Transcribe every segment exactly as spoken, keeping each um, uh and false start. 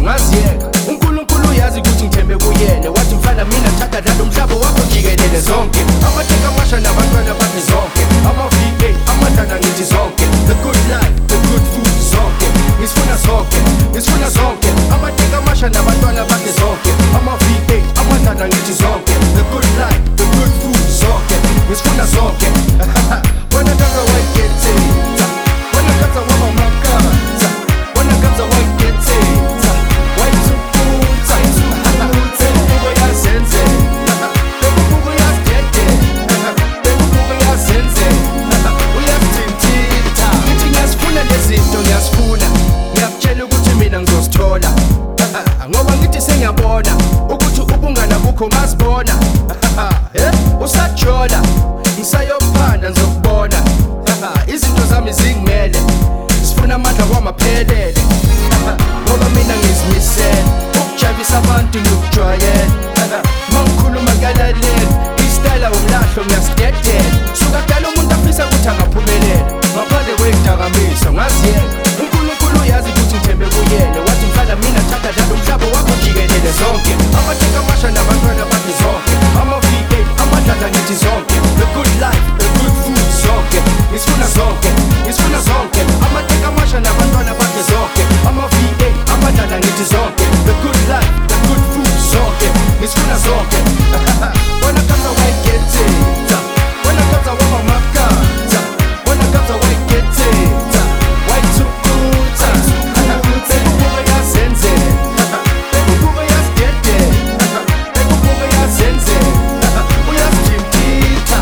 ngaziyeka. uNkulunkulu uyazi ukuthi ngithembe kuyena, wathi mfana mina thatha dlala umhlaba wakho jikelele zonke. Amateka amasha nabantwana bakhe zonke, ama-V A amadlala ngithi zonke. The good life, the good food zonke, ngisifuna zonke, ngisifuna zonke. Amateka amasha nabantwana bakhe zonke, ama-V A amadlala ngithi zonke. The good life, the good food zonke, ngisifuna zonke. Wena kaza wayikethetha, wena kaza waba makaza, wena kaza wayikethetha, wayithukutha, bekubuko yazenzela, bekubuko yazidedela, bekubuko yazenzela, uyazithintitha. Ngithi ngiyazifuna lezinto, ngiyazifuna, ngiyakutshela ukuthi mina ngizozithola, ngoba ngithi sengiyabona ukuthi ubungana bukho ngazibona. Usajola ngisayophanda ngizokubona, izinto zami zingimele, zifuna amandla kwamaphelele, ngoba mina ngizimisele ukujabulisa abantu ngikujwayele. Mangikhuluma kuyalalela, isitayela umlahlo ngiyasidedela. Suka kudala umuntu afisa ukuthi angaphumelela ngaphandle kwey'dakamizwa, ngaziyeka. uNkulunkulu uyazi ukuthi ngithembe kuyena, wathi mfana mina thatha dlala umhlaba wakho jikelele zonke. Amateka amasha nabantwana bakhe zonke, ama-V A amadlala ngithi zonke. The good life, the good food zonke, ngisifuna zonke, ngisifuna zonke. Amateka amasha nabantwana bakhe zonke, ama-V A amadlala ngithi zonke. The good life, the good food zonke, ngisifuna zonke. Wena kaza wayikethetha, wena kaza waba makaza, wena kaza wayikethetha, wayithukutha, bekubuko yazenzela, bekubuko yazidedela, bekubuko yazenzela, uyazithintitha.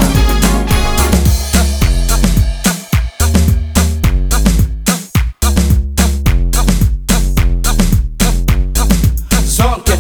Zonke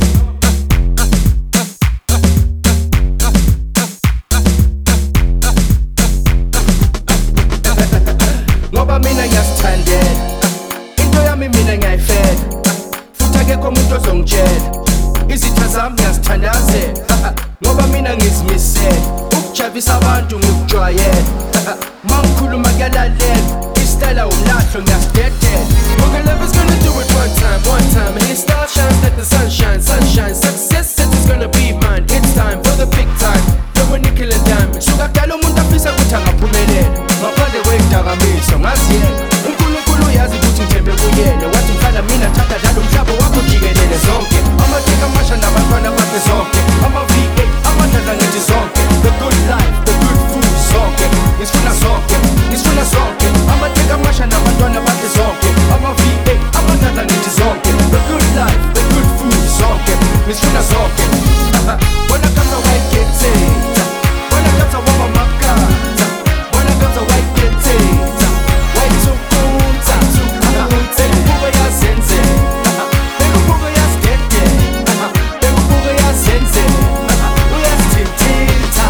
ngoba mina ngiyazithandela, into yami mina ngiyayifela, futhi akekho umuntu ozongitshela. Izitha zami ngiyazithandazela, ngoba mina ngizimisele ukujabulisa abantu ngikujwayele. Mangikhuluma kuyalalela, isitayela umlahlo ngiyasidedela. Okay, love is gonna do it one time, one time, and his star shines like the sunshine, sunshine. Success says it's gonna be mine, it's time for the big time. Doing nickel and diamond. Suka kudala umuntu afisa ukuthi angaphumelela ngaphandle kwey'dakamizwa, ngaziyeka. uNkulunkulu uyazi ukuthi ngithembe kuyena, wathi mfana mina thatha dlala umhlaba wakho jikelele zonke. Amateka amasha nabantwana bakhe zonke, ama-V A amadlala ngithi zonke. The good life, the good food zonke, ngisifuna zonke, ngisifuna zonke. Amateka amasha nabantwana bakhe zonke, ama-V A amadlala ngithi zonke. The good life, the good food zonke, ngisifuna zonke. Wena kaza wayikethetha, wena kaza waba makaza, wena kaza wayikethetha, wayithukutha, bekubuko yazenzela, bekubuko yazidedela, bekubuko yazenzela, uyazithintitha.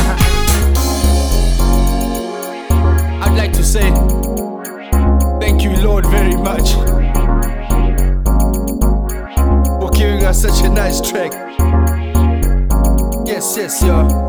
I'd like to say thank you, Lord, very much for giving us such a nice track. Yes, yes, y'all.